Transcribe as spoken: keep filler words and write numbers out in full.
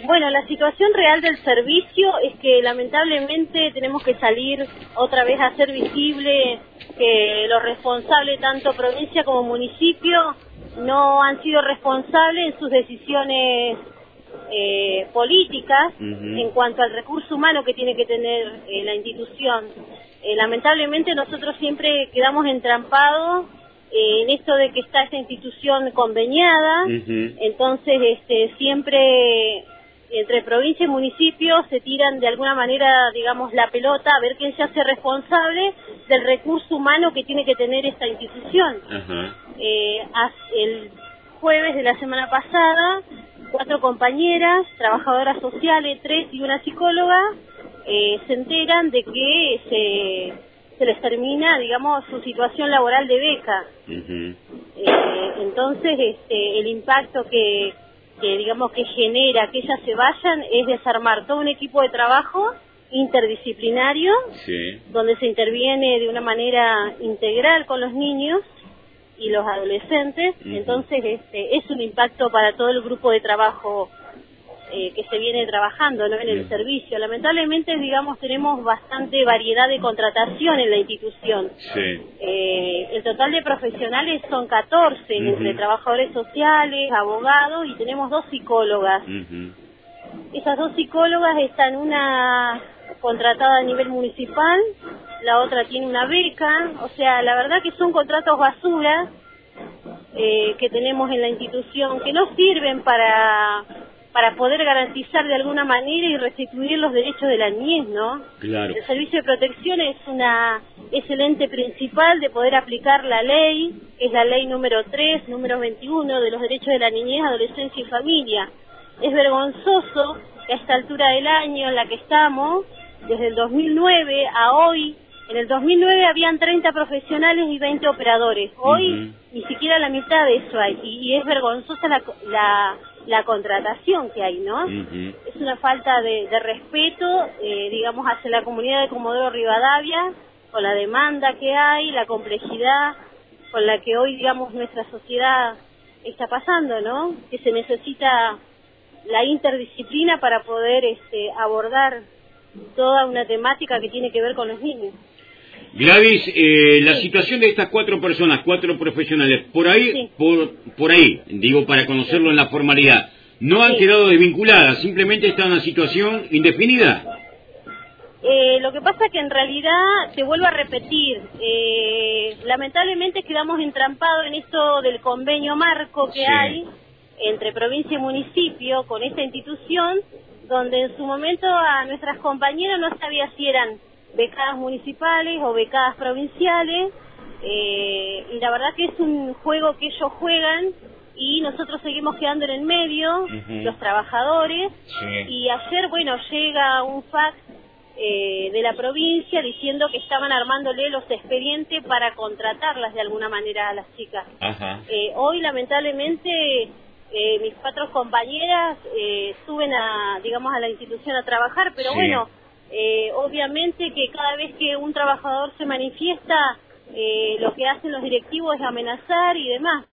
Bueno, la situación real del servicio es que lamentablemente tenemos que salir otra vez a hacer visible que los responsables, tanto provincia como municipio, no han sido responsables en sus decisiones eh, políticas uh-huh. en cuanto al recurso humano que tiene que tener eh, la institución. Eh, lamentablemente nosotros siempre quedamos entrampados eh, en esto de que está esta institución conveniada, uh-huh. entonces este, siempre entre provincia y municipio se tiran de alguna manera, digamos, la pelota a ver quién se hace responsable del recurso humano que tiene que tener esta institución. Uh-huh. Eh, el jueves de la semana pasada, cuatro compañeras, trabajadoras sociales, tres y una psicóloga, eh, se enteran de que se, se les termina, digamos, su situación laboral de beca. Uh-huh. eh, entonces, este, el impacto que... que digamos que genera que ellas se vayan es desarmar todo un equipo de trabajo interdisciplinario, sí. donde se interviene de una manera integral con los niños y los adolescentes, uh-huh. entonces este, es un impacto para todo el grupo de trabajo eh, que se viene trabajando, ¿no? en el uh-huh. servicio. Lamentablemente, digamos, tenemos bastante variedad de contratación en la institución. Sí. Eh, el total de profesionales son catorce, uh-huh. entre trabajadores sociales, abogados, y tenemos dos psicólogas. Uh-huh. Esas dos psicólogas están, una contratada a nivel municipal, la otra tiene una beca, o sea, la verdad que son contratos basura eh, que tenemos en la institución, que no sirven para... para poder garantizar de alguna manera y restituir los derechos de la niñez, ¿no? Claro. El servicio de protección es una es el ente principal de poder aplicar la ley, que es la ley número tres, número veintiuno, de los derechos de la niñez, adolescencia y familia. Es vergonzoso que a esta altura del año en la que estamos, desde el dos mil nueve a hoy, en el dos mil nueve habían treinta profesionales y veinte operadores. Hoy uh-huh. ni siquiera la mitad de eso hay, y, y es vergonzosa la... la la contratación que hay, ¿no? Uh-huh. Es una falta de, de respeto, eh, digamos, hacia la comunidad de Comodoro Rivadavia, con la demanda que hay, la complejidad con la que hoy, digamos, nuestra sociedad está pasando, ¿no? Que se necesita la interdisciplina para poder este, abordar toda una temática que tiene que ver con los niños. Gladys, eh, la sí. situación de estas cuatro personas, cuatro profesionales, por ahí, sí. por, por ahí, digo, para conocerlo sí. en la formalidad, no han sí. quedado desvinculadas, simplemente está en una situación indefinida. Eh, lo que pasa que en realidad, te vuelvo a repetir, eh, lamentablemente quedamos entrampados en esto del convenio marco que sí. hay entre provincia y municipio con esta institución, donde en su momento a nuestras compañeras no sabía si eran becadas municipales o becadas provinciales, eh, y la verdad que es un juego que ellos juegan y nosotros seguimos quedando en el medio, uh-huh. los trabajadores, sí. y ayer, bueno, llega un fax eh, de la provincia diciendo que estaban armándole los expedientes para contratarlas de alguna manera a las chicas. Uh-huh. Eh, hoy, lamentablemente, eh, mis cuatro compañeras eh, suben a, digamos, a la institución a trabajar, pero sí. bueno, Eh, obviamente que cada vez que un trabajador se manifiesta, eh, lo que hacen los directivos es amenazar y demás.